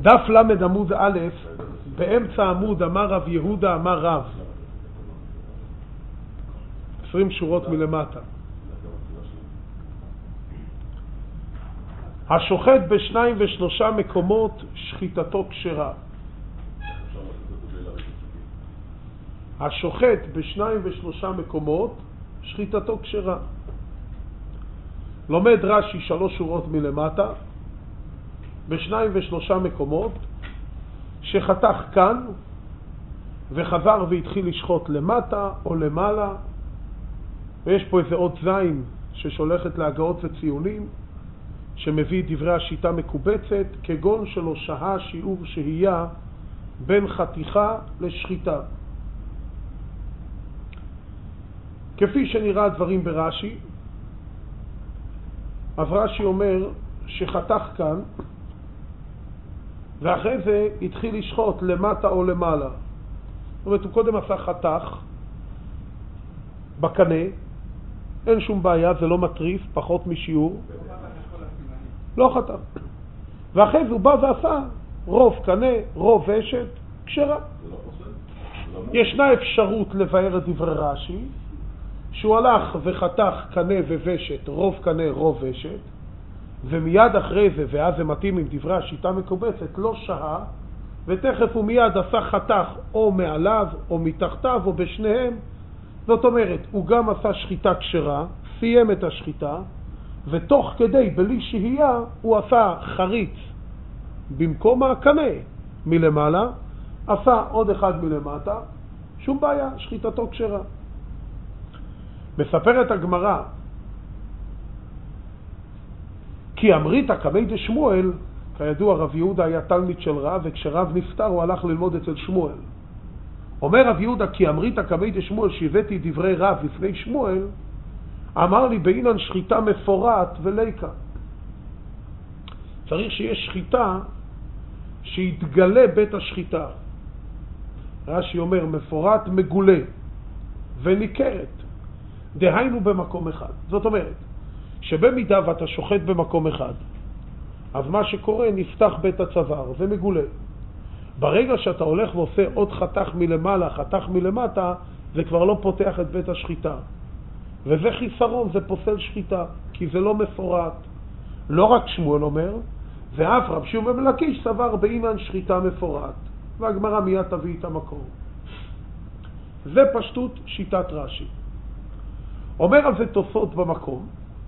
דף למד עמוד א', באמצע עמוד אמר רב יהודה אמר רב, 20 שורות מלמטה. השוחט בשניים ושלושה מקומות שחיטתו כשרה. השוחט בשניים ושלושה מקומות שחיטתו כשרה. לומד רש"י 3 שורות מלמטה, בשניים ושלושה מקומות שחתך כאן וחזר והתחיל לשחוט למטה או למעלה, ויש פה איזה עוד זין ששולחת להגאות וציונים שמביא דברי השיטה מקובצת, כגון שלא שהה שיעור שהייה בין חתיכה לשחיטה. כפי שנראה הדברים ברש"י, אז רש"י אומר שחתך כאן ואחרי זה התחיל לשחוט למטה או למעלה. זאת אומרת, הוא קודם עשה חתך בקנה, אין שום בעיה, זה לא מטריף, פחות משיעור, לא חתך. ואחרי זה הוא בא ועשה רוב קנה, רוב ושת, כשרה. ישנה אפשרות לבאר את דברי רש"י, שהוא הלך וחתך קנה וושת, רוב קנה, רוב ושת, ומיד אחרי זה, ואז זה מתאים עם דברי השיטה מקובצת, לא שהה, ותכף הוא מיד עשה חתך או מעליו או מתחתיו או בשניהם. זאת אומרת, הוא גם עשה שחיטה כשרה, סיים את השחיטה, ותוך כדי, בלי שהייה, הוא עשה חריץ במקום הקנה מלמעלה, עשה עוד אחד מלמטה, שום בעיה, שחיטתו כשרה. מספרת הגמרא, כי אמרית קמי דשמואל, כידוע רב יהודה היה תלמיד של רב, וכשרב נפטר הוא הלך ללמוד אצל שמואל. אומר רב יהודה, כי אמרית קמי דשמואל, שהבאתי דברי רב לפני שמואל, אמר לי באינן שחיטה מפורט וליקה. צריך שיש שחיטה שיתגלה בית השחיטה. רש"י אומר מפורט מגולה וניכרת, דהיינו במקום אחד. זאת אומרת, שבמידה ואתה שוחט במקום אחד, אז מה שקורה, נפתח בית הצוואר, זה מגולה. ברגע שאתה הולך ועושה עוד חתך מלמעלה, חתך מלמטה, זה כבר לא פותח את בית השחיטה. וזה חיסרון, זה פוסל שחיטה, כי זה לא מפורט. לא רק שמואל אומר, ואף רב שמעון בן לקיש סבר באינן שחיטה מפורט. והגמרא מיד תביא את המקור. זה פשטות שיטת רש"י. אומר על זה תוספות במקום,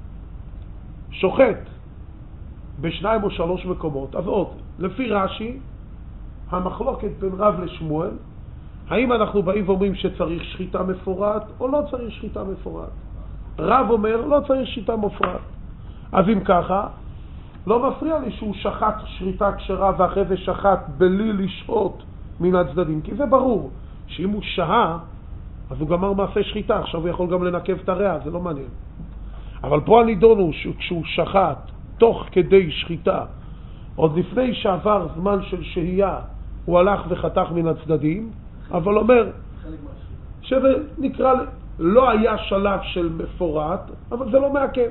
שוחט בשניים או שלוש מקומות. אז עוד, לפי רש"י, המחלוקת בין רב לשמואל, האם אנחנו באים ואומרים שצריך שחיטה מפורט או לא צריך שחיטה מפורט? רב אומר לא צריך שחיטה מפורט. אז אם ככה, לא מפריע לי שהוא שחט שחיטה כשרה ואחרי זה שחט בלי לשחוט מן הצדדים, כי זה ברור שאם הוא שהה אז הוא גמר מעשה שחיטה, עכשיו הוא יכול גם לנקב את הריאה, זה לא מעניין. אבל פה הנידון הוא כשהוא שחט תוך כדי שחיטה, עוד לפני שעבר זמן של שהייה, הוא הלך וחתך מן הצדדים, אבל אומר שזה נקרא, לא היה שלב של מפורט, אבל זה לא מעכב.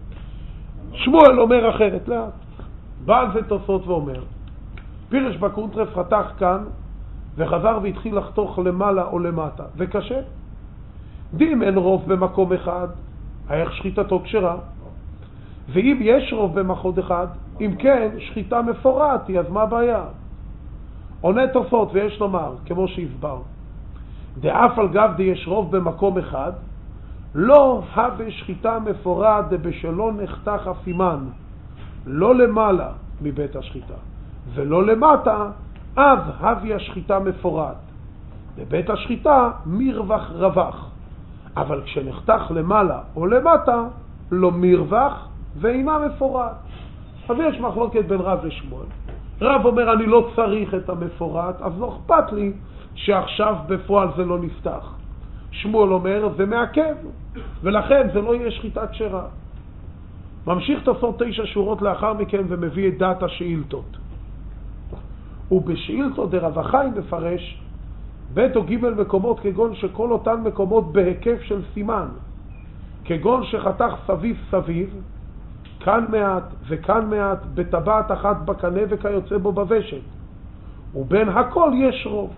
שמואל אומר אחרת, לאט. בא על זה תוספות ואומר, פירש בקונטרס חתך כאן, וחזר והתחיל לחתוך למעלה או למטה, וקשה. דים אין רוב במקום אחד, איך שחיטתו כשרה? ואם יש רוב במקום אחד, אם כן, שחיטה מפורט, אז מה הבעיה? עונה תוספות, ויש לומר, כמו שהסבר, דאף על גב די יש רוב במקום אחד, לא הווה שחיטה מפורט בשלו נחתך הסימן, לא למעלה מבית השחיטה, ולא למטה, אז הווה שחיטה מפורט. בבית השחיטה מרווח רווח, אבל כשנחתך למעלה או למטה, לא מרווח ואינה מפורט. אז יש מחלוקת בין רב לשמואל. רב אומר אני לא צריך את המפורט, אז לא אכפת לי שעכשיו בפועל זה לא נפתח. שמואל אומר זה מעכב, ולכן זה לא יהיה שחיטה כשרה. ממשיך תוספות 9 שורות לאחר מכן ומביא את דעת השאילתות. ובשאילתות דרב החיים מפרש בית או ג' מקומות כגון שכל אותן מקומות בהיקף של סימן, כגון שחתך סביב סביב, כאן מעט וכאן מעט, בטבעת אחת בקנה וכיוצא בו בוושת. ובין הכל יש רוב.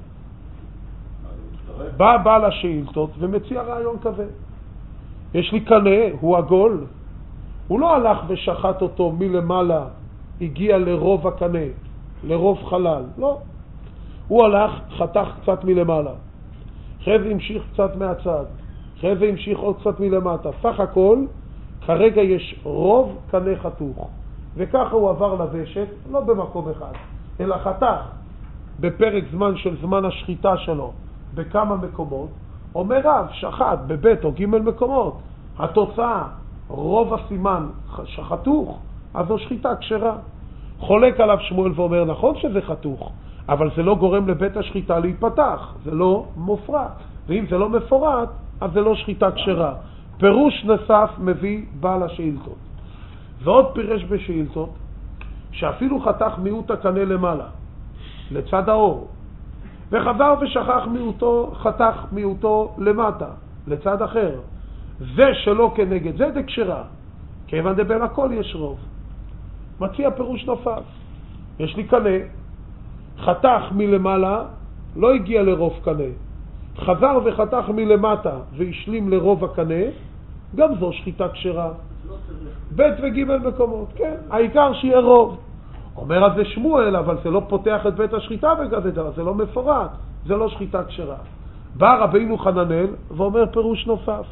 בא בעל השאילתות ומציע רעיון כזה. יש לי קנה, הוא עגול. הוא לא הלך ושחט אותו מלמעלה, הגיע לרוב הקנה, לרוב חלל. לא. הוא הלך, חתך קצת מלמעלה. אחרי זה המשיך קצת מהצד. אחרי זה המשיך עוד קצת מלמטה. סך הכל, כרגע יש רוב קנה חתוך. וככה הוא עבר לוושת, לא במקום אחד, אלא חתך בפרק זמן של זמן השחיטה שלו בכמה מקומות. אומר רב, שחט בבית או ג' מקומות. התוצאה, רוב הסימן שחתוך, אז זו שחיטה כשרה. חולק עליו שמואל ואומר, נכון שזה חתוך, אבל זה לא גורם לבית השחיטה להיפתח, זה לא מופרט. ואם זה לא מפורט, אז זה לא שחיטה כשרה. פירוש נוסף מביא בעל השאילתות. ועוד פירש בשאילתות, שאפילו חתך מיעוט הקנה למעלה, לצד האור, וחזר ושכח מיעוטו, חתך מיעוטו למטה, לצד אחר. זה שלא כנגד, זה דקשרה. כיוון דבין הכל יש רוב. מציע פירוש נוסף. יש לי קנה, חתך מלמעלה, לא הגיע לרוב קנה. חזר וחתך מלמטה והשלים לרוב הקנה, גם זו שחיטה כשרה. בית וג' מקומות, כן. העיקר שיהיה רוב. אומר אז זה שמואל, אבל זה לא פותח את בית השחיטה בגדדה, זה לא מפורט, זה לא שחיטה כשרה. בא רבינו חננאל ואומר פירוש נוסף.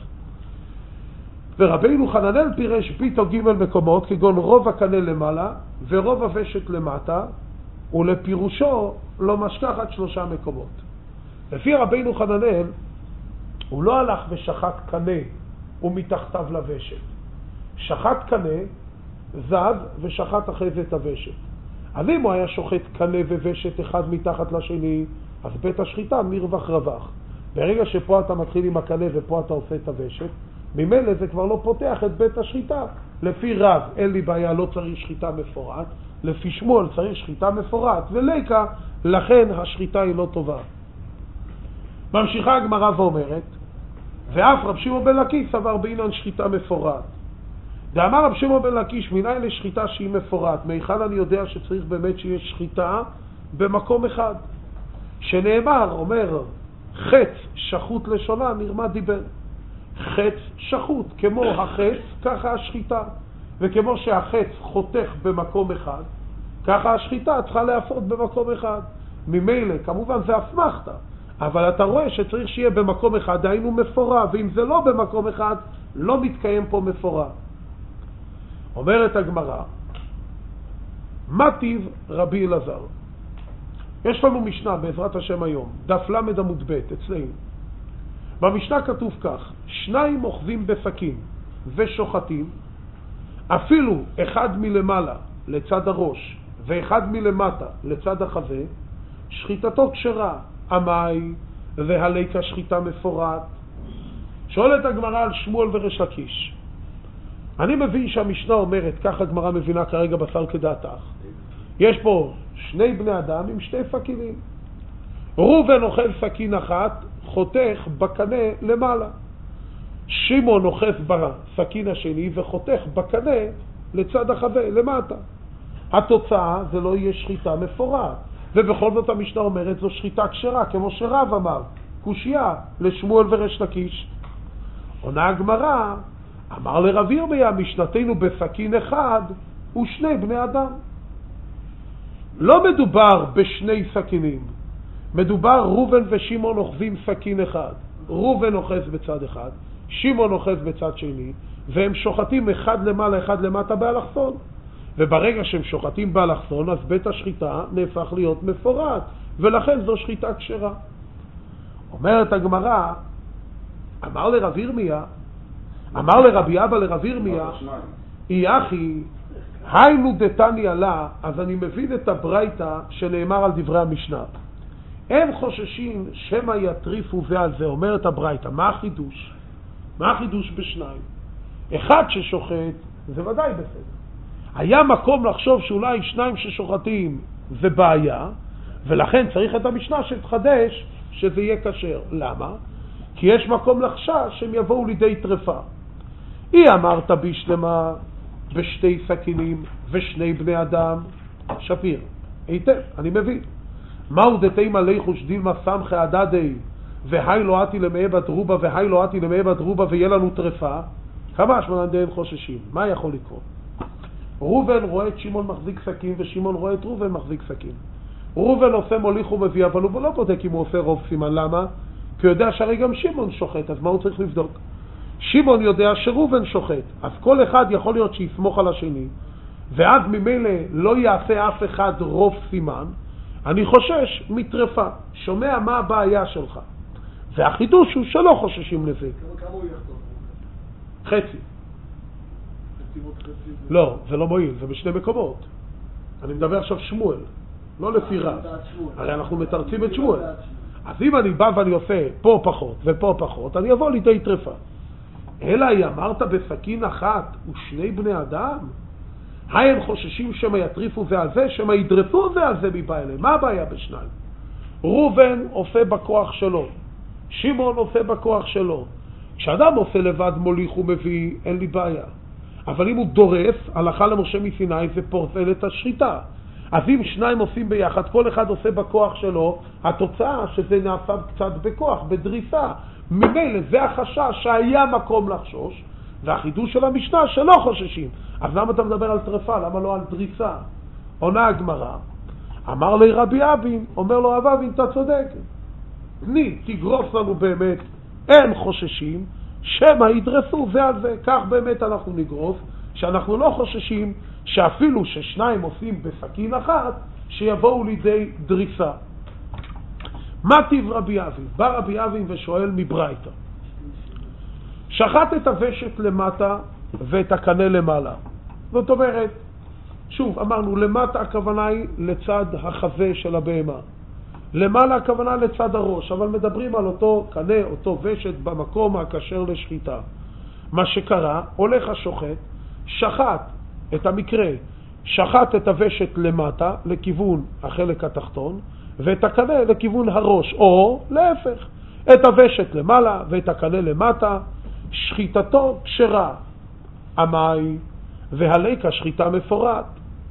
ורבינו חננאל פירש בית או ג' מקומות, כגון רוב הקנה למעלה ורוב הוושת למטה, ולפירושו לא משכחת 3 מקומות. לפי רבינו חננאל, הוא לא הלך ושחט קנה ומתחתיו לוושת. שחט קנה, זז ושחט אחרי זה את הוושת. אז אם הוא היה שוחט קנה ווושת אחד מתחת לשני, אז בית השחיטה מרווח רווח. ברגע שפה אתה מתחיל עם הקנה ופה אתה עושה את הוושת, ממילא זה כבר לא פותח את בית השחיטה. לפי רב, אין לי בעיה, לא צריך שחיטה מפורט. לפי שמואל צריך שחיטה מפורט. וליקה, לכן השחיטה היא לא טובה. ממשיכה הגמרא ואומרת, ואף רב שמעון בן לקיש סבר בעניין שחיטה מפורט. ואמר רב שמעון בן לקיש, מניין לשחיטה שהיא מפורט, מהיכן אני יודע שצריך באמת שיש שחיטה במקום אחד. שנאמר, אומר, חץ שחוט לשונה מרמה דיבר. חץ שחוט, כמו החץ, ככה השחיטה. וכמו שהחץ חותך במקום אחד, ככה השחיטה צריכה להפות במקום אחד. ממילא, כמובן זה אסמכתה, אבל אתה רואה שצריך שיהיה במקום אחד, דהיינו מפורע, ואם זה לא במקום אחד, לא מתקיים פה מפורע. אומרת הגמרא, מה טיב רבי אלעזר? יש לנו משנה בעזרת השם היום, דף למד עמוד ב' אצלנו. במשנה כתוב כך, 2 אוחזים בסכין ושוחטים, אפילו אחד מלמעלה לצד הראש ואחד מלמטה לצד החזה, שחיטתו כשרה. המאי והליקה שחיטה מפורט. שואלת הגמרא על שמואל וריש לקיש. אני מבין שהמשנה אומרת, ככה הגמרא מבינה כרגע בשר כדעתך, יש פה 2 בני אדם עם 2 סכינים. ראובן אוחז סכין אחת, חותך בקנה למעלה. שמעון אוחז בסכין השני וחותך בקנה לצד החזה למטה. התוצאה זה לא יהיה שחיטה מפורט. ובכל זאת המשנה אומרת זו שחיטה כשרה, כמו שרב אמר, קושיה לשמואל וריש לקיש. עונה הגמרא, אמר לרב ירמיה, משנתנו בסכין אחד ו2 בני אדם. לא מדובר בשני סכינים, מדובר ראובן ושמעון אוחזים סכין אחד. ראובן אוחז בצד אחד, שמעון אוחז בצד שני, והם שוחטים אחד למעלה אחד למטה באלכסון. וברגע שהם שוחטים באלכסון, אז בית השחיטה נהפך להיות מפורט, ולכן זו שחיטה כשרה. אומרת הגמרא, אמר לרב ירמיה, אמר לרבי אבא לרב ירמיה, אי אחי, היינו דתניא לה, אז אני מבין את הברייתא שנאמר על דברי המשנה. הם חוששים שמא יטריפו זה על זה, אומרת הברייתא. מה החידוש? מה החידוש בשניים? אחד ששוחט, זה ודאי בסדר. היה מקום לחשוב שאולי 2 ששוחטים זה בעיה, ולכן צריך את המשנה שתחדש שזה יהיה כשר. למה? כי יש מקום לחשש שהם יבואו לידי טרפה. היא אמרת בשלמה, בשתי סכינים ושני בני אדם, שפיר, היטב, אני מבין. מהו דתי מלא חושדיל מסמכי הדדי, והי לא עתי למאה בדרובה, והי לא עתי למאה בדרובה, ויהיה לנו טרפה, כמה שמנן דהן חוששים? מה יכול לקרות? רובן רואה את שמעון מחזיק סכין, ושמעון רואה את רובן מחזיק סכין. רובן עושה מוליך ומביא, אבל הוא לא בודק אם הוא עושה רוב סימן. למה? כי הוא יודע שהרי גם שמעון שוחט, אז מה הוא צריך לבדוק? שמעון יודע שרובן שוחט, אז כל אחד יכול להיות שיסמוך על השני, ואז ממילא לא יעשה אף אחד רוב סימן. אני חושש מטרפה. שומע מה הבעיה שלך, והחידוש הוא שלא חוששים לזה. כמה הוא יחתוך? חצי. לא, זה לא מועיל, זה בשני מקומות. אני מדבר עכשיו שמואל, לא לפי רב. הרי אנחנו מתרצים את שמואל. אז אם אני בא ואני עושה פה פחות ופה פחות, אני אבוא לידי טרפה. אלא היא אמרת בסכין אחת ושני בני אדם? הם חוששים שמה יטריפו זה על זה, שמה ידרפו זה על זה מבא אליהם. מה הבעיה בשניים? רובן עושה בכוח שלו, שמעון עושה בכוח שלו. כשאדם עושה לבד מוליך ומביא, אין לי בעיה. אבל אם הוא דורף, הלכה למשה מסיני, זה פורצל את השחיטה. אז אם שניים עושים ביחד, כל אחד עושה בכוח שלו, התוצאה שזה נעשה קצת בכוח, בדריסה. ממילא זה החשש שהיה מקום לחשוש, והחידוש של המשנה שלא חוששים. אז למה אתה מדבר על טרפה? למה לא על דריסה? עונה הגמרא, אמר לי רבי אבין, אומר לו רב אבין, אתה צודק. תגרוס לנו באמת, אין חוששים, שמא ידרסו זה על זה. כך באמת אנחנו נגרוס, שאנחנו לא חוששים שאפילו ששניים עושים בסכין אחת, שיבואו לידי דריסה. מה טיב רבי אבין? בא רבי אבין ושואל מברייתא. שחט את הוושט למטה ואת הקנה למעלה. זאת אומרת, שוב, אמרנו, למטה הכוונה היא לצד החזה של הבהמה. למעלה הכוונה לצד הראש, אבל מדברים על אותו קנה, אותו ושט במקום הכשר לשחיטה. מה שקרה, הולך השוחט, שחט את המקרה, שחט את הוושט למטה לכיוון החלק התחתון, ואת הקנה לכיוון הראש, או להפך, את הוושט למעלה ואת הקנה למטה, שחיטתו כשרה. המאי והליקה שחיטה מפורט.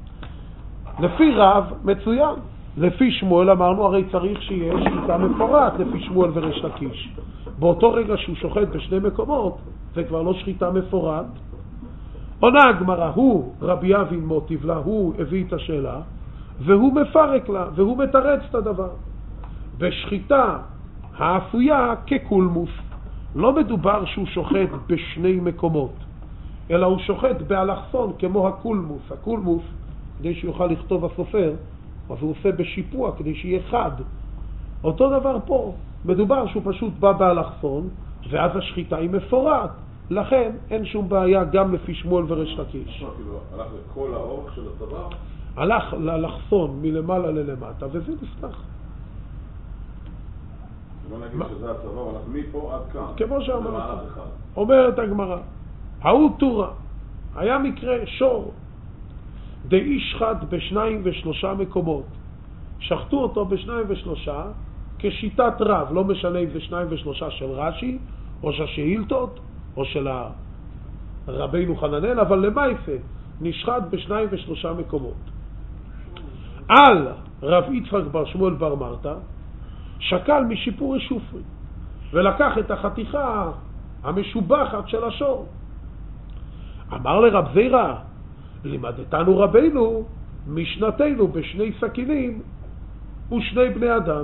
לפי רב מצוין. לפי שמואל אמרנו הרי צריך שיהיה שחיטה מפורט, לפי שמואל וריש לקיש. באותו רגע שהוא שוחט בשני מקומות, זה כבר לא שחיטה מפורט. עונה הגמרא, הוא רבי אבין מוטיב לה, הוא הביא את השאלה, והוא מפרק לה, והוא מתרץ את הדבר. בשחיטה האפויה כקולמוס, לא מדובר שהוא שוחט בשני מקומות, אלא הוא שוחט באלכסון כמו הקולמוס. הקולמוס, כדי שיוכל לכתוב הסופר, אז הוא עושה בשיפוע כדי שיהיה חד. אותו דבר פה, מדובר שהוא פשוט בא באלכסון, ואז השחיטה היא מפורט. לכן אין שום בעיה גם לפי שמואל וריש לקיש. הלך לכל האורך של הצוואר? הלך לאלכסון מלמעלה ללמטה, וזה נפתח. בוא נגיד שזה הצוואר, הלך מפה עד כאן. כמו שאמרת. אומרת הגמרא, ההוא תורה, היה מקרה שור, דאיש חד בשניים ושלושה מקומות. שחטו אותו בשניים ושלושה, כשיטת רב, לא משנה אם זה שניים ושלושה של רש"י, או של שאילתות, או של רבינו חננאל, אבל למעשה נשחט בשניים ושלושה מקומות. על רב יצחק בר שמואל בר מרתא, שקל משיפורי שופרי, ולקח את החתיכה המשובחת של השור. אמר לרב זירא, לימדתנו רבינו משנתנו בשני סכינים ושני בני אדם.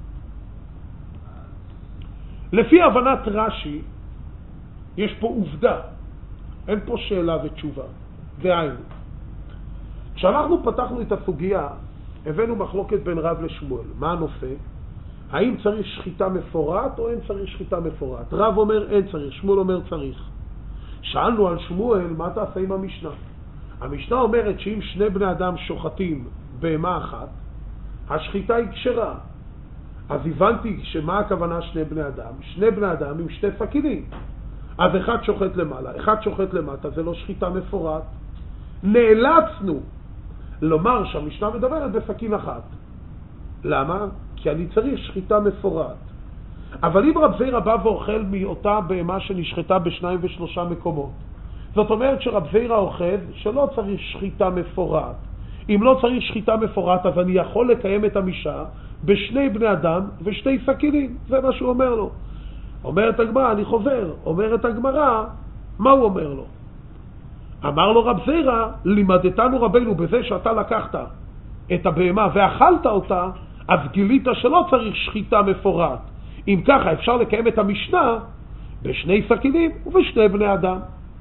לפי הבנת רש"י, יש פה עובדה, אין פה שאלה ותשובה. דהיינו, כשאנחנו פתחנו את הסוגיה, הבאנו מחלוקת בין רב לשמואל. מה הנושא? האם צריך שחיטה מפורט או אין צריך שחיטה מפורט? רב אומר אין צריך, שמואל אומר צריך. שאלנו על שמואל, מה תעשה עם המשנה? המשנה אומרת שאם שני בני אדם שוחטים בהמה אחת, השחיטה היא כשרה. אז הבנתי שמה הכוונה שני בני אדם? שני בני אדם עם שתי סכינים. אז אחד שוחט למעלה, אחד שוחט למטה, זה לא שחיטה מפורט. נאלצנו לומר שהמשנה מדברת בסכין אחת. למה? כי אני צריך שחיטה מפורט. אבל אם רב זירא בא ואוכל מאותה בהמה שנשחטה בשניים ושלושה מקומות, זאת אומרת שרב זירא אוחז שלא צריך שחיטה מפורט. אם לא צריך שחיטה מפורט, אז אני יכול לקיים את המשנה בשני בני אדם ושתי סכינים. זה מה שהוא אומר לו. אומרת הגמרא, אני חוזר, אומרת הגמרא, מה הוא אומר לו? אמר לו רב זירא, לימדתנו רבנו בזה שאתה לקחת את הבהמה ואכלת אותה, אז גילית שלא צריך שחיטה מפורט. אם ככה אפשר לקיים את המשנה בשני סכינים ובשני בני אדם.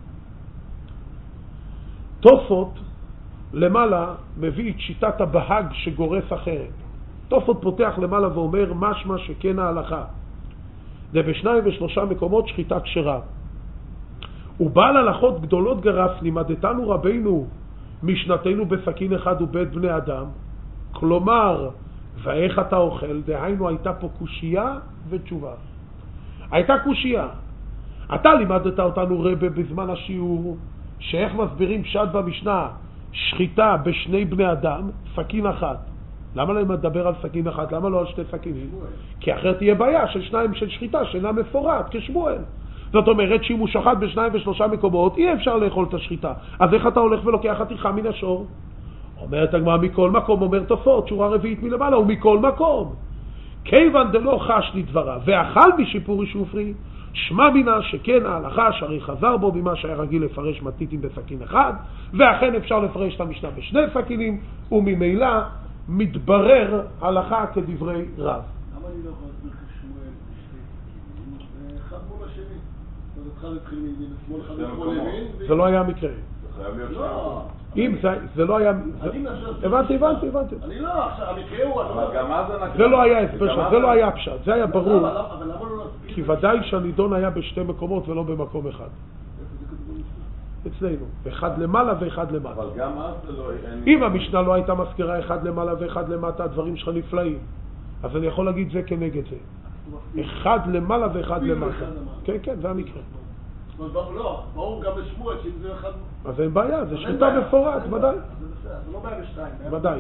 תוספות למעלה מביא את שיטת הבהג שגורס אחרת. תוספות פותח למעלה ואומר משמע שכן ההלכה. זה בשניים ושלושה מקומות שחיטה כשרה. ובעל הלכות גדולות גרס, לימדתנו רבינו משנתנו בסכין אחד ובית בני אדם. כלומר, ואיך אתה אוכל? דהיינו הייתה פה קושייה ותשובה. הייתה קושייה. אתה לימדת אותנו רבי בזמן השיעור, שאיך מסבירים פשט במשנה שחיטה בשני בני אדם, סכין אחת. למה לא מדבר על סכין אחת? למה לא על שתי סכינים? כי אחרת תהיה בעיה של שניים של שחיטה שאינה מפורט, כשמואל. זאת אומרת שאם הוא שחט בשניים ושלושה מקומות, אי אפשר לאכול את השחיטה. אז איך אתה הולך ולוקח חתיכה מן השור? אומרת הגמרא מכל מקום, אומר תוספות, שורה רביעית מלמעלה, ומכל מקום. כיוון דלא חש לדברה, ואכל בשיפורי שופרי, שמע מינה שכן ההלכה שהרי חזר בו במה שהיה רגיל לפרש מתיתים בסכין אחד, ואכן אפשר לפרש את המשנה בשני סכינים, וממילא מתברר הלכה כדברי רב. למה אני לא יכול להסביר כשמואל בשתי? אחד מול השני. אז אחד התחיל מימין, שמאל אחד מול ימין. זה לא היה המקרה. זה חייב להיות לא. אם זה לא היה... הבנתי. אני לא, עכשיו המקרה הוא... אבל גם אז זה נקרא. זה לא היה הסבר, זה לא היה הפשט, זה היה ברור. אבל למה לא להסביר? כי ודאי שהנידון היה בשתי מקומות ולא במקום אחד. אצלנו, אחד למעלה ואחד למטה. אבל גם אז זה לא... אם המשנה לא הייתה מזכירה אחד למעלה ואחד למטה, הדברים שלך נפלאים. אז אני יכול להגיד זה כנגד זה. אחד למעלה ואחד למטה. כן, זה המקרה. לא, ברור גם בשמואל, שאם זה אחד... אז אין בעיה, זה שחיטה מפורט, ודאי. זה לא בעיה בשתיים. ודאי.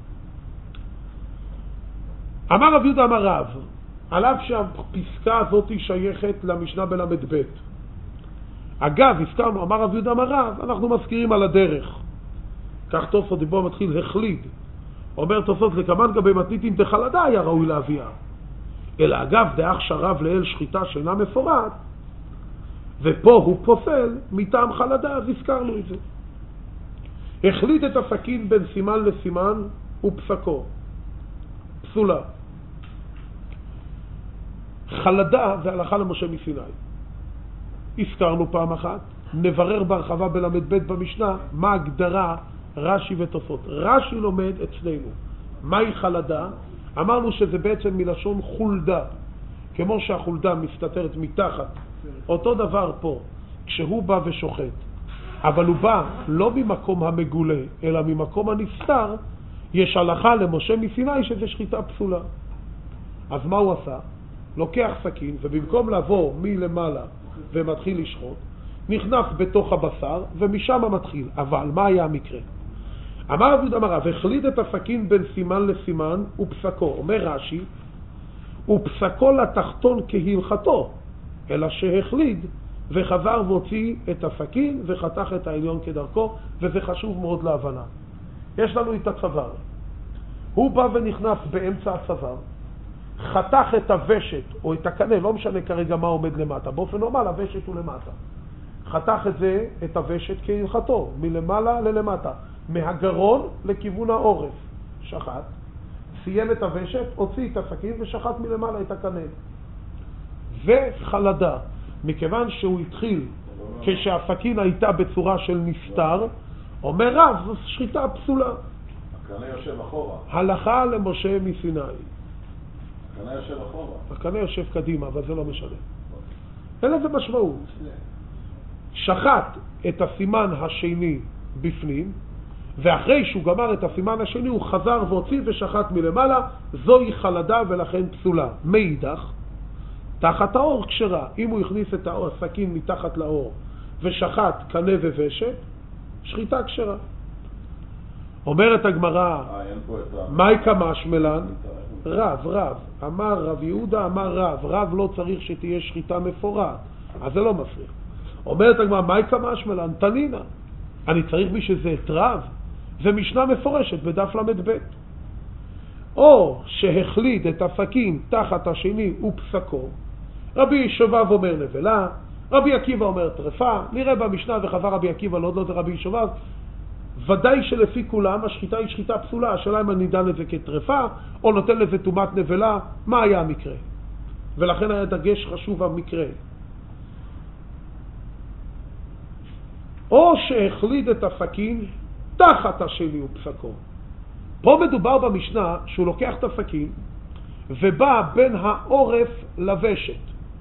אמר רב יהודה אמר רב, על אף שהפסקה הזאת שייכת למשנה בלמד ב'. אגב, הזכרנו, אמר רב יהודה אמר רב, אנחנו מזכירים על הדרך. כך תוספות דיבור מתחיל החליד. אומר תוספות לקמן גבי מתניתין דחלדה היה ראוי להביאה. אלא אגב, דאח שרב לאל שחיטה שאינה מפורט, ופה הוא פוסל מטעם חלדה, אז הזכרנו את זה. החליט את הסכין בין סימן לסימן ופסקו. פסולה. חלדה זה הלכה למשה מסיני. הזכרנו פעם אחת, נברר בהרחבה בלמד ב' במשנה, מה הגדרה רש"י ותוספות. רש"י לומד אצלנו. מהי חלדה? אמרנו שזה בעצם מלשון חולדה. כמו שהחולדה מסתתרת מתחת. אותו דבר פה, כשהוא בא ושוחט. אבל הוא בא לא ממקום המגולה, אלא ממקום הנסתר, יש הלכה למשה מסיני שזה שחיטה פסולה. אז מה הוא עשה? לוקח סכין, ובמקום לבוא מלמעלה ומתחיל לשחוט, נכנס בתוך הבשר ומשם מתחיל. אבל מה היה המקרה? אמר רב יהודה אמר רב, החליט את הסכין בין סימן לסימן ופסקו. אומר רש"י, ופסקו לתחתון כהלכתו, אלא שהחליט וחזר והוציא את הסכין וחתך את העליון כדרכו, וזה חשוב מאוד להבנה. יש לנו את הצוואר. הוא בא ונכנס באמצע הצוואר, חתך את הוושט או את הקנה, לא משנה כרגע מה עומד למטה, באופן נורמל הוושט הוא למטה. חתך את הוושט כהלכתו, מלמעלה ללמטה, מהגרון לכיוון העורף. שחט, סיים את הוושט, הוציא את הסכין ושחט מלמעלה את הקנה. וחלדה, מכיוון שהוא התחיל כשהסכין הייתה בצורה של נסתר, אומר רב, זו שחיטה פסולה. הקנה יושב אחורה. הלכה למשה מסיני. הקנה יושב אחורה. הקנה יושב קדימה, אבל זה לא משנה. אין לזה משמעות. שחט את הסימן השני בפנים, ואחרי שהוא גמר את הסימן השני הוא חזר והוציא ושחט מלמעלה, זוהי חלדה ולכן פסולה. מאידך, תחת האור כשרה. אם הוא הכניס את הסכין מתחת לאור ושחט קנה וושט, שחיטה כשרה. אומרת הגמרא, מהי כמשמלן? רב. אמר רב יהודה, אמר רב לא צריך שתהיה שחיטה מפורט, אז זה לא מפריע. אומרת הגמרא, מהי כמשמע תנינא? אני צריך בשביל זה את רב? זה משנה מפורשת בדף ל"ב. או שהחליט את הסכין תחת השני ופסקו, רבי שובב אומר נבלה, רבי עקיבא אומר טרפה, נראה במשנה וחזר רבי עקיבא לא זה רבי שובב, ודאי שלפי כולם השחיטה היא שחיטה פסולה, השאלה אם אני דן את זה כטרפה או נותן לזה טומאת נבלה, מה היה המקרה? ולכן היה דגש חשוב המקרה. או שהחליט את הסכין תחת השני ופסקו. פה מדובר במשנה שהוא לוקח את הסכין ובא בין העורף לוושת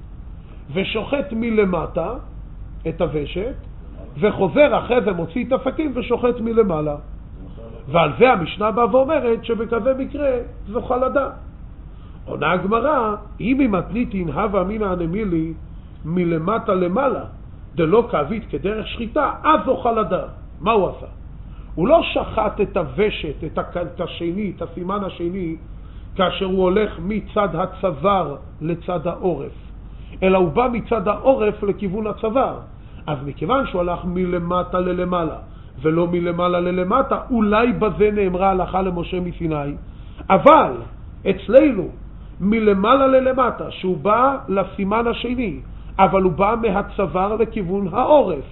ושוחט מלמטה את הוושת וחוזר אחרי זה מוציא את הסכין ושוחט מלמעלה. ועל זה המשנה באה ואומרת שבכזה מקרה זו חלדה. עונה הגמרא, אם היא מתניתין הווה אמינא הנמילי מלמטה למעלה דלא כאבית כדרך שחיטה, אז זו חלדה. מה הוא עשה? הוא לא שחט את הוושת, את השני, את הסימן השני, כאשר הוא הולך מצד הצוואר לצד העורף, אלא הוא בא מצד העורף לכיוון הצוואר. אז מכיוון שהוא הלך מלמטה ללמעלה ולא מלמעלה ללמטה, אולי בזה נאמרה הלכה למשה מסיני. אבל אצלנו מלמעלה ללמטה, שהוא בא לסימן השני, אבל הוא בא מהצוואר לכיוון העורף,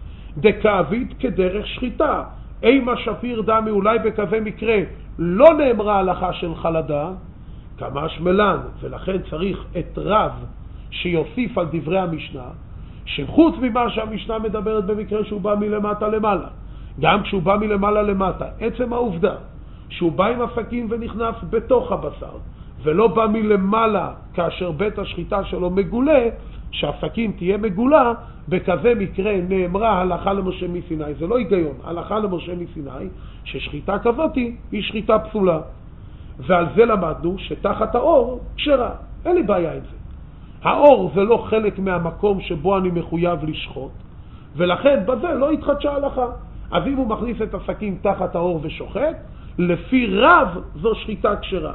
דקאבית כדרך שחיטה, אימה שפיר דמי, אולי בכזה מקרה לא נאמרה הלכה של חלדה, כמשמע, ולכן צריך את רב שיוסיף על דברי המשנה, שחוץ ממה שהמשנה מדברת במקרה שהוא בא מלמטה למעלה, גם כשהוא בא מלמעלה למטה, עצם העובדה שהוא בא עם הסכין ונכנס בתוך הבשר, ולא בא מלמעלה כאשר בית השחיטה שלו מגולה, שהסכין תהיה מגולה, בכזה מקרה נאמרה הלכה למשה מסיני. זה לא היגיון. הלכה למשה מסיני ששחיטה כזאת היא שחיטה פסולה. ועל זה למדנו שתחת האור כשרה. אין לי בעיה עם זה. האור זה לא חלק מהמקום שבו אני מחויב לשחוט, ולכן בזה לא התחדשה הלכה. אז אם הוא מכניס את הסכין תחת האור ושוחט, לפי רב זו שחיטה כשרה.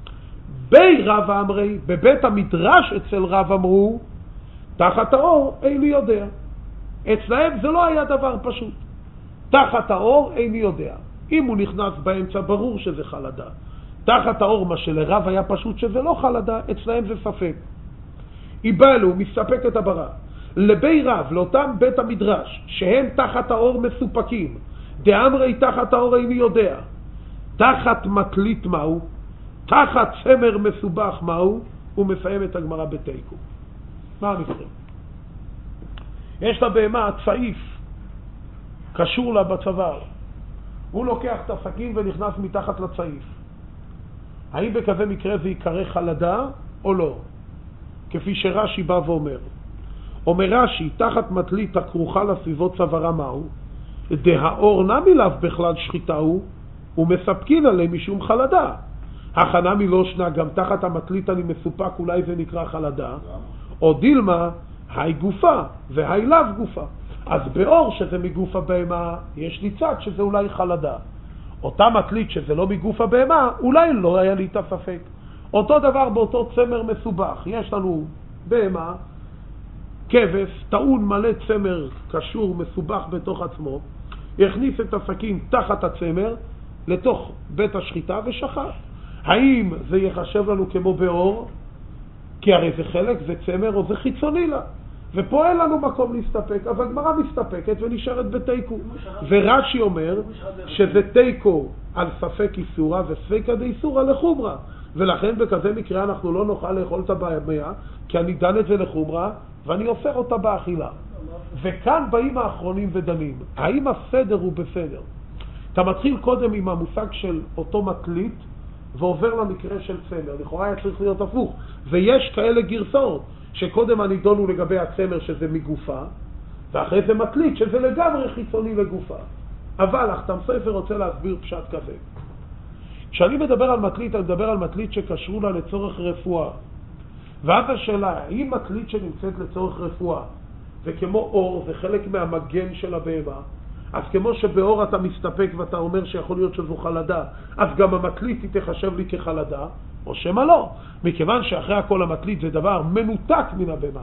בי רב אמרי, בבית המדרש אצל רב אמרו, תחת האור איני יודע. אצלהם זה לא היה דבר פשוט. תחת האור איני יודע. אם הוא נכנס באמצע ברור שזה חלדה. תחת האור מה שלרב היה פשוט שזה לא חלדה, אצלהם זה ספק. איבלו, מסתפק את הברא. לבי רב, לאותם בית המדרש, שהם תחת האור מסופקים, דאמרי תחת האור איני יודע. תחת מטלית מהו? תחת צמר מסובך מהו? הוא מסיים את הגמרא בתיקו. מה המקרה? יש לבהמה צעיף קשור לה בצוואר, הוא לוקח את הסכין ונכנס מתחת לצעיף. האם בכזה מקרה זה יקרא חלדה או לא? כפי שרש"י בא ואומר, אומר רש"י, תחת מטלית הכרוכה לסביבות צווארה מהו? דהאור נמי לאו בכלל שחיטה הוא, ומספקין עליהם משום חלדה. הכנה מלושנה, גם תחת המטלית אני מסופק, אולי זה נקרא חלדה. או דילמה, היי גופה והי לאו גופה. אז באור שזה מגוף הבהמה, יש לי צד שזה אולי חלדה. אותה מטלית שזה לא מגוף הבהמה, אולי לא היה לי את הספק. אותו דבר באותו צמר מסובך. יש לנו בהמה, כבש, טעון מלא צמר קשור, מסובך בתוך עצמו, הכניס את הסכין תחת הצמר לתוך בית השחיטה ושחט. האם זה יחשב לנו כמו באור? כי הרי זה חלק, זה צמר או זה חיצוני לה. ופה אין לנו מקום להסתפק, אבל גמרא מסתפקת ונשארת בתיקו. ורש"י אומר שזה תיקו על ספק איסורה וספקא דאיסורא לחומרא. ולכן בכזה מקרה אנחנו לא נוכל לאכול את הבהמה, כי אני דן את זה לחומרא ואני אופר אותה באכילה. וכאן באים האחרונים ודנים. האם הסדר הוא בסדר? אתה מתחיל קודם עם המושג של אותו מטלית, ועובר למקרה של צמר. לכאורה היה צריך להיות הפוך. ויש כאלה גרסאות, שקודם הנידון הוא לגבי הצמר שזה מגופה, ואחרי זה מטלית שזה לגמרי חיצוני לגופה. אבל החתם סופר רוצה להסביר פשט כזה. כשאני מדבר על מטלית, אני מדבר על מטלית שקשרו לה לצורך רפואה. ואז השאלה, האם מטלית שנמצאת לצורך רפואה, וכמו אור, זה חלק מהמגן של הבהמה, אז כמו שבאור אתה מסתפק ואתה אומר שיכול להיות שזו חלדה, אז גם המטלית היא תחשב לי כחלדה, או שמה לא. מכיוון שאחרי הכל המטלית זה דבר מנותק מן הבהמה,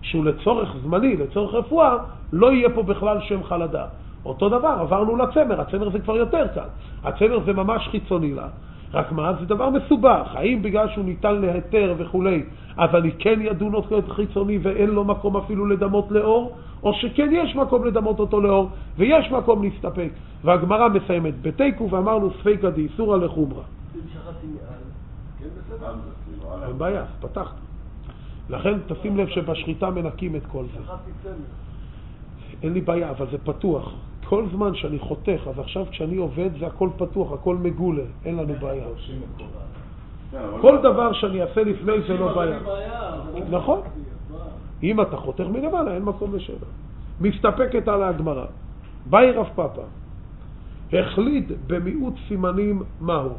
שהוא לצורך זמני, לצורך רפואה, לא יהיה פה בכלל שם חלדה. אותו דבר, עברנו לצמר, הצמר זה כבר יותר קל. הצמר זה ממש חיצוני לה. רק מה? זה דבר מסובך. האם בגלל שהוא ניתן להיתר וכולי, אז אני כן ידון אותו חיצוני ואין לו מקום אפילו לדמות לאור, או שכן יש מקום לדמות אותו לאור, ויש מקום להסתפק. והגמרא מסיימת בתיקו ואמרנו ספיקא דאיסורא לחומרא. אם שחטתי מעל, כן בסדר? אין בעיה, פתחת. לכן תשים לב שבשחיטה מנקים את כל זה. שחטתי צמר. אין לי בעיה, אבל זה פתוח. כל זמן שאני חותך, אז עכשיו כשאני עובד זה הכל פתוח, הכל מגולה, אין לנו בעיה. כל דבר שאני אעשה לפני זה לא בעיה. נכון. אם אתה חותך מלמעלה, אין מקום לשאלה. מסתפקת על הגמרא. באי רב פאפא, החליט במיעוט סימנים מהו.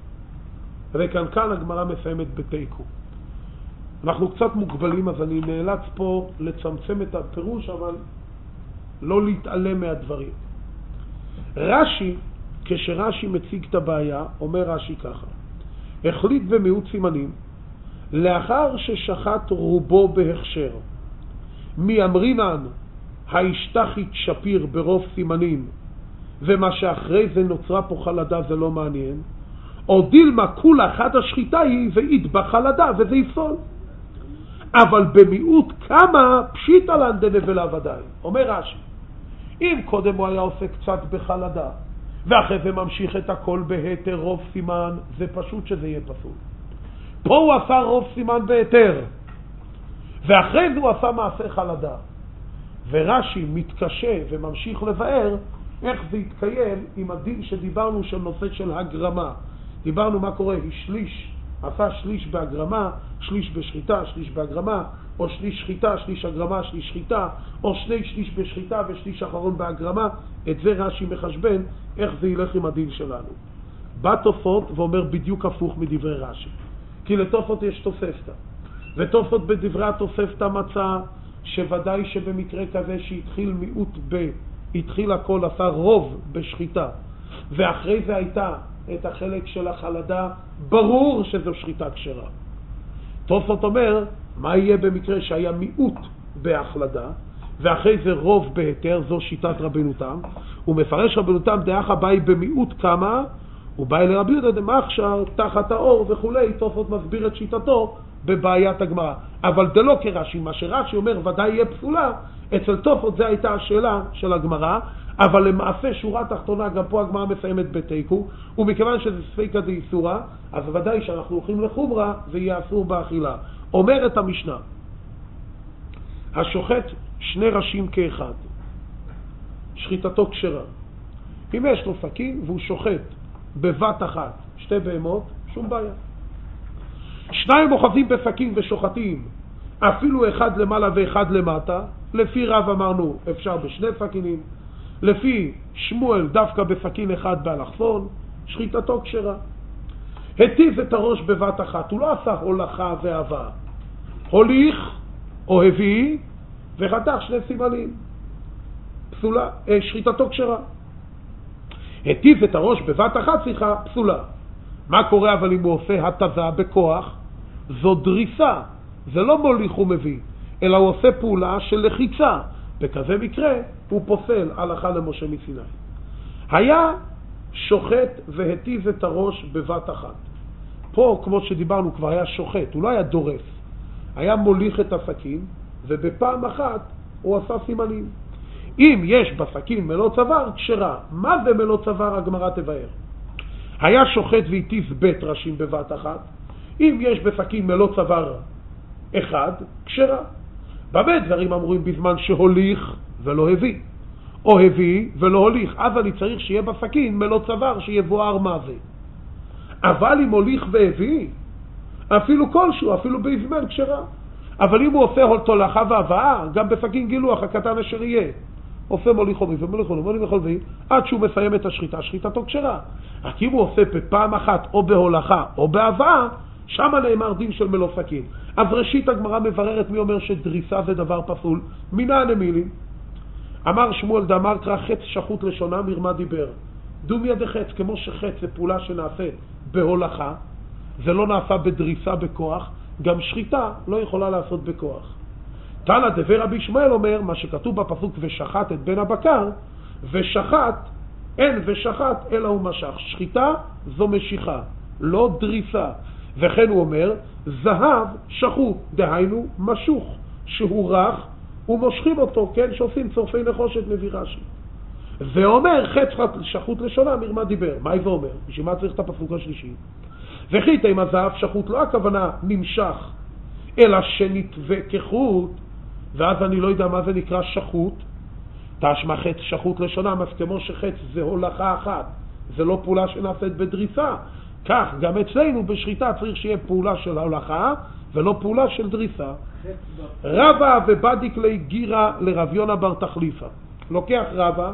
וכאן הגמרא מסיימת בתיקו. אנחנו קצת מוגבלים, אז אני נאלץ פה לצמצם את הפירוש, אבל לא להתעלם מהדברים. רש"י, כשרש"י מציג את הבעיה, אומר רש"י ככה: החליט במיעוט סימנים, לאחר ששחט רובו בהכשר, מי אמרינן ההשתחית שפיר ברוב סימנים, ומה שאחרי זה נוצרה פה חלדה זה לא מעניין, או דילמה כולה חד השחיטה היא ואידבח חלדה וזה יפסול. אבל במיעוט כמה פשיט על דנבלה ודאי. אומר רש"י, אם קודם הוא היה עושה קצת בחלדה, ואחרי זה ממשיך את הכל בהיתר רוב סימן, זה פשוט שזה יהיה פסול. פה הוא עשה רוב סימן בהיתר, ואחרי זה הוא עשה מעשה חלדה. ורש"י מתקשה וממשיך לבאר איך זה יתקיים עם הדין שדיברנו של נושא של הגרמה. דיברנו מה קורה, שליש, עשה שליש בהגרמה, שליש בשחיטה, שליש בהגרמה, או שליש שחיטה, שליש הגרמה, שליש שחיטה, או שני שליש בשחיטה ושליש אחרון בהגרמה. את זה רש"י מחשבן, איך זה ילך עם הדין שלנו. בא תוספות ואומר בדיוק הפוך מדברי רש"י. כי לתוספות יש תוספתא. ותוספות בדברי התוספתא מצא שוודאי שבמקרה כזה שהתחיל מיעוט התחיל הכל, עשה רוב בשחיטה, ואחרי זה הייתה את החלק של החלדה, ברור שזו שחיטה כשרה. תוספות אומר, מה יהיה במקרה שהיה מיעוט בהחלדה, ואחרי זה רוב בהיתר, זו שיטת רבנו תם, הוא מפרש רבנו תם דאח הבאי במיעוט כמה, הוא בא לרבי יהודה דמחשר תחת האור וכולי. תוספות מסביר את שיטתו בבעיית הגמרא, אבל זה לא כרש"י. מה שרש"י אומר ודאי יהיה פסולה, אצל תוספות זה הייתה השאלה של הגמרא, אבל למעשה שורה תחתונה גם פה הגמרא מסיימת בתיקו, ומכיוון שזה ספיקא דאיסורא, אז ודאי שאנחנו הולכים לחומרה ויהיה אסור באכילה. אומרת המשנה, השוחט שני ראשים כאחד, שחיטתו כשרה. אם יש לו סכין והוא שוחט בבת אחת שתי בהמות, שום בעיה. שניים אוחזים בסכין ושוחטים, אפילו אחד למעלה ואחד למטה, לפי רב אמרנו אפשר בשני סכינים, לפי שמואל דווקא בסכין אחד באלכסון, שחיטתו כשרה. הטיב את הראש בבת אחת, הוא לא עשה הולכה והבאה, הוליך או הביא וחתך שני סימנים, פסולה, שחיטתו כשרה. הטיב את הראש בבת אחת, סליחה, פסולה. מה קורה אבל אם הוא עושה התזה בכוח? זו דריסה, זה לא מוליך ומביא, אלא הוא עושה פעולה של לחיצה. בכזה מקרה הוא פוסל הלכה למשה מסיני. היה שוחט והטיב את הראש בבת אחת. פה כמו שדיברנו כבר היה שוחט, הוא לא היה דורס, היה מוליך את הסכין ובפעם אחת הוא עשה סימנים. אם יש בסכין מלוא צוואר, כשרה. מה זה מלוא צוואר? הגמרא תבאר. היה שוחט והטיב בית ראשים בבת אחת, אם יש בסכין מלוא צוואר אחד, כשרה. במה דברים אמורים בזמן שהוליך ולא הביא, או הביא ולא הוליך, אז אני צריך שיהיה בסכין מלוא צוואר שיבואר מה זה. אבל אם הוליך והביא, אפילו כלשהו, אפילו בזמן כשרה. אבל אם הוא עושה הולכה והבאה, גם בסכין גילוח הקטן אשר יהיה, עושה מוליך ומביא ומוליך ומביא עד שהוא מסיים את השחיטה, שחיטתו כשרה. רק אם הוא עושה בפעם אחת או בהולכה או בהבאה, שם נאמר דין של מלוא סכין. אז ראשית הגמרא מבררת מי אומר שדריסה זה דבר פסול. מינן המילים? אמר שמואל דאמר קרא חץ שחוט לשונה מרמה דיבר. דום יד חץ, כמו שחץ זה פעולה שנעשה בהולכה, זה לא נעשה בדריסה בכוח, גם שחיטה לא יכולה לעשות בכוח. תנא דבר רבי שמואל אומר, מה שכתוב בפסוק ושחט את בן הבקר, ושחט, אין ושחט אלא הוא משך. שחיטה זו משיכה, לא דריסה. וכן הוא אומר, זהב שחוט, דהיינו משוך, שהוא רך ומושכים אותו, כן, שעושים צורפי נחושת מביא רש"י. ואומר חץ שחוט לשונה מרמה דיבר. מה הוא אומר? בשביל מה צריך את הפסוק השלישי? וחיטה עם הזהב שחוט, לא הכוונה נמשך, אלא שנתווה כחוט, ואז אני לא יודע מה זה נקרא שחוט. תשמע חץ שחוט לשונה, אז כמו שחץ זה הולכה אחת, זה לא פעולה שנעשית בדריסה, כך גם אצלנו בשחיטה צריך שיהיה פעולה של הולכה ולא פעולה של דריסה. רבא ובדיק לי גירה לרב יונה בר תחליפה. לוקח רבא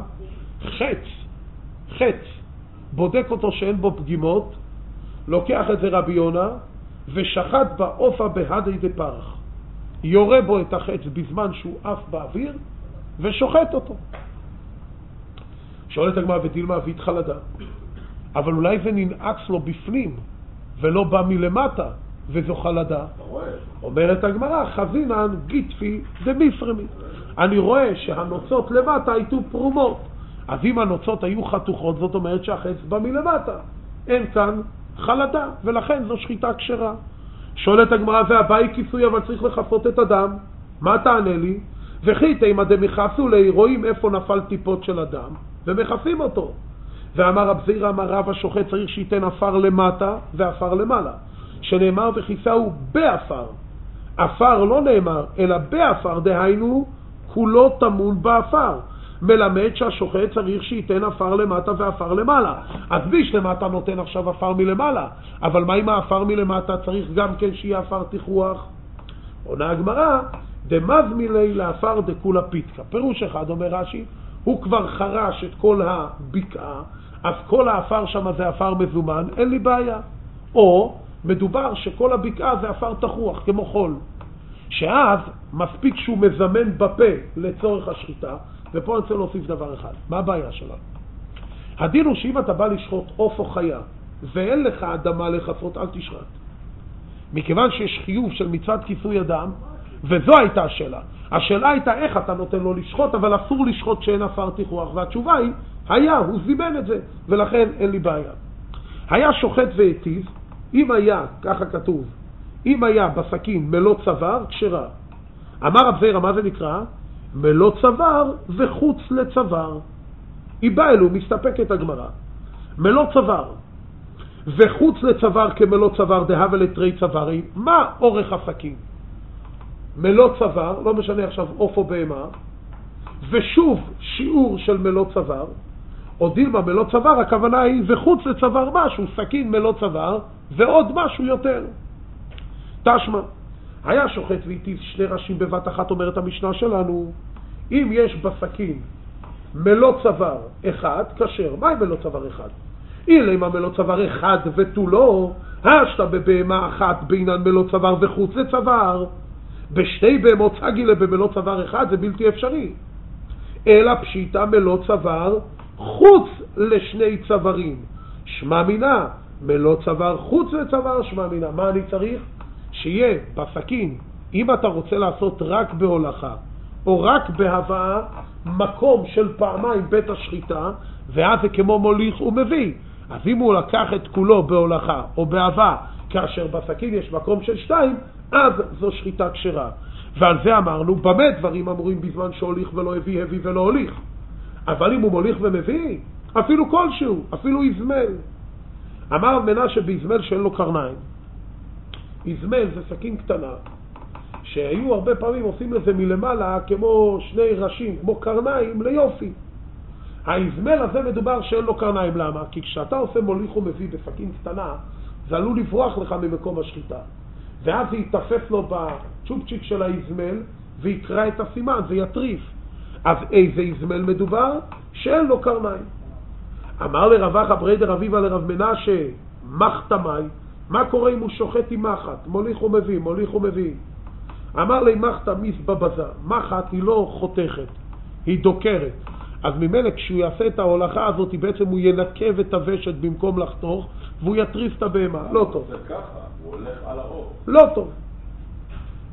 חץ, בודק אותו שאין בו פגימות, לוקח את זה רבי יונה ושחט באופה בהדי דפרח, יורה בו את החץ בזמן שהוא עף באוויר ושוחט אותו. שואלת הגמרא ודילמה והתחלדה, אבל אולי זה ננעץ לו בפנים ולא בא מלמטה וזו חלדה. אומרת הגמרא חזינן גיטפי דמיפרמי, אני רואה שהנוצות למטה היו פרומות, אז אם הנוצות היו חתוכות זאת אומרת שהחץ בא מלמטה, אין כאן חלדה ולכן זו שחיטה כשרה. שואלת הגמרא והבאי כיסוי אבל צריך לחפות את הדם, מה תענה לי? וחיטה אם אדם יחפשו לי, רואים איפה נפל טיפות של הדם ומחפים אותו. ואמר רב זירא אמר רב השוחט צריך שייתן אפר למטה ואפר למעלה, שנאמר וכיסהו באפר, אפר לא נאמר אלא באפר, דהיינו כולו טמון באפר, מלמד שהשוחט צריך שייתן אפר למטה ואפר למעלה. אז בישלמה אתה נותן עכשיו אפר מלמעלה, אבל מה אם האפר מלמטה צריך גם כן שיהיה אפר תיכוח? עונה הגמרא דמזמי לי לאפר דכולה פיתקה. פירוש אחד אומר רש"י, הוא כבר חרש את כל הבקעה, אז כל האפר שם זה אפר מזומן, אין לי בעיה. או מדובר שכל הבקעה זה אפר תחוח כמו חול, שאז מספיק שהוא מזמן בפה לצורך השחיטה. ופה אני רוצה להוסיף דבר אחד, מה הבעיה שלנו? הדין הוא שאם אתה בא לשחוט עוף או חיה ואין לך אדמה לחפות, אל תשחט, מכיוון שיש חיוב של מצוות כיסוי הדם, וזו הייתה השאלה הייתה איך אתה נותן לו לשחוט, אבל אסור לשחוט שאין אפר תיכוח, והתשובה היא היה, הוא זימן את זה, ולכן אין לי בעיה. היה שוחט והטיב, אם היה, ככה כתוב, אם היה בסכין מלוא צוואר, כשרה. אמר רב זירא, מה זה נקרא? מלוא צוואר וחוץ לצוואר. היא באה אלו, מסתפקת הגמרא. מלוא צוואר וחוץ לצוואר כמלוא צוואר דהבה לתרי צווארי. מה אורך הסכין? מלוא צוואר, לא משנה עכשיו עוף או בהמה, ושוב שיעור של מלוא צוואר, או דילמה מלוא צוואר, הכוונה היא וחוץ לצוואר משהו, סכין מלוא צוואר ועוד משהו יותר. תשמע, היה שוחט והטיב שני ראשים בבת אחת, אומרת המשנה שלנו, אם יש בסכין מלוא צוואר אחד, כשר. מה עם מלוא צוואר אחד? אלא אם המלוא צוואר אחד ותולו, השתה בבהמה אחת בינן מלוא צוואר וחוץ לצוואר. בשתי בהמות סגילה במלוא צוואר אחד זה בלתי אפשרי. אלא פשיטה מלוא צוואר חוץ לשני צווארים. שמע מינה, מלוא צוואר חוץ לצוואר שמע מינה. מה אני צריך? שיהיה בסכין, אם אתה רוצה לעשות רק בהולכה או רק בהבאה, מקום של פעמיים בית השחיטה, ואז זה כמו מוליך ומביא. אז אם הוא לקח את כולו בהולכה או בהבאה, כאשר בסכין יש מקום של 2, אז זו שחיטה כשרה. ועל זה אמרנו, במה דברים אמורים בזמן שהוליך ולא הביא, הביא ולא הוליך. אבל אם הוא מוליך ומביא, אפילו כלשהו, אפילו יזמל. אמר מנשה ביזמל שאין לו קרניים. יזמל זה סכין קטנה, שהיו הרבה פעמים עושים לזה מלמעלה כמו שני ראשים, כמו קרניים ליופי. היזמל הזה מדובר שאין לו קרניים. למה? כי כשאתה עושה מוליך ומביא בסכין קטנה, זה עלול לברוח לך ממקום השחיטה. ואז זה יתפס לו בצ'ופצ'יק של היזמל ויקרא את הסימן, זה יטריף. אז איזה יזמל מדובר? שאין לו קרניים. אמר לרווח בריידר אביבה לרב מנשה, מחתמי, מה קורה אם הוא שוחט עם מחט? מוליך ומביא, מוליך ומביא. אמר לי מחתה מיסבא בזה, מחט היא לא חותכת, היא דוקרת. אז ממילא כשהוא יעשה את ההולכה הזאת, בעצם הוא ינקב את הוושת במקום לחתוך, והוא יטריף את הבהמה. לא טוב. זה ככה, הוא הולך על האור. לא טוב.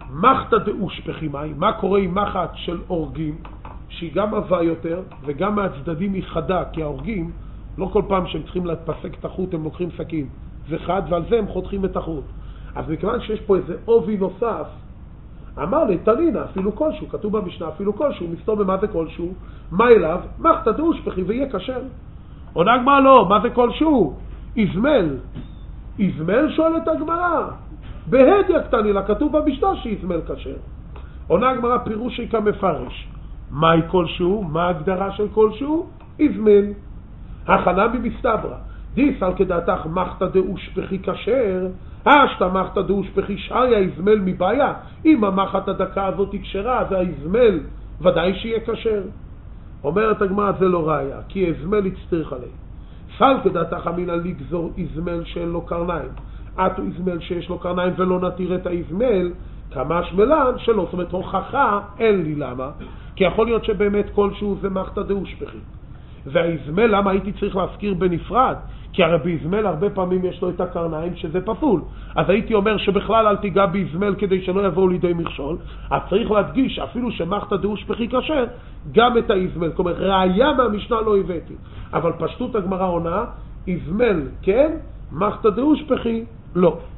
מחתא דאושפכי מים, מה קורה עם מחט של אורגים, שהיא גם עבה יותר וגם מהצדדים היא חדה, כי האורגים לא כל פעם שהם צריכים לפסק את החוט הם לוקחים סכין, זה חד ועל זה הם חותכים את החוט. אז מכיוון שיש פה איזה עובי נוסף, אמר לי, תלינה, אפילו כלשהו, כתוב במשנה, אפילו כלשהו, מסתום במה זה כלשהו, מה אליו? מחתא דאושפכי ויהיה כשר. עונה הגמרא לא, מה זה כלשהו? איזמל. איזמל שואלת הגמרא. בהדיא קטנילה, כתוב במשנה שאיזמל כשר. עונה הגמרא פירושי כמפרש. מהי כלשהו? מה ההגדרה של כלשהו? איזמל. הכנה ממסתברא. דיסל כדעתך מחתא דאושפכי כשר, השתא מחתא דאושפכי שריה איזמל מבעיה. אם המחט הדקה הזאת היא כשרה, אז האיזמל ודאי שיהיה כשר. אומרת הגמרא זה לא ראיה, כי איזמל יצטרך עליה. סל כדעתך אמינא לגזור איזמל שאין לו קרניים. עטו איזמל שיש לו קרניים ולא נתיר את האיזמל, כמה שמלן שלא. זאת אומרת, הוכחה אין לי למה, כי יכול להיות שבאמת כלשהו זה מחתא דאושפכי. והאיזמל, למה הייתי צריך להזכיר בנפרד? כי הרי באיזמל הרבה פעמים יש לו את הקרניים שזה פסול. אז הייתי אומר שבכלל אל תיגע באיזמל כדי שלא יבואו לידי מכשול. אז צריך להדגיש, אפילו שמחתא דאושפכי כשר, גם את האיזמל. זאת אומרת, ראיה מהמשנה לא הבאתי. אבל פשטות הגמרא עונה, איזמל כן, מחתא דאושפכי לא.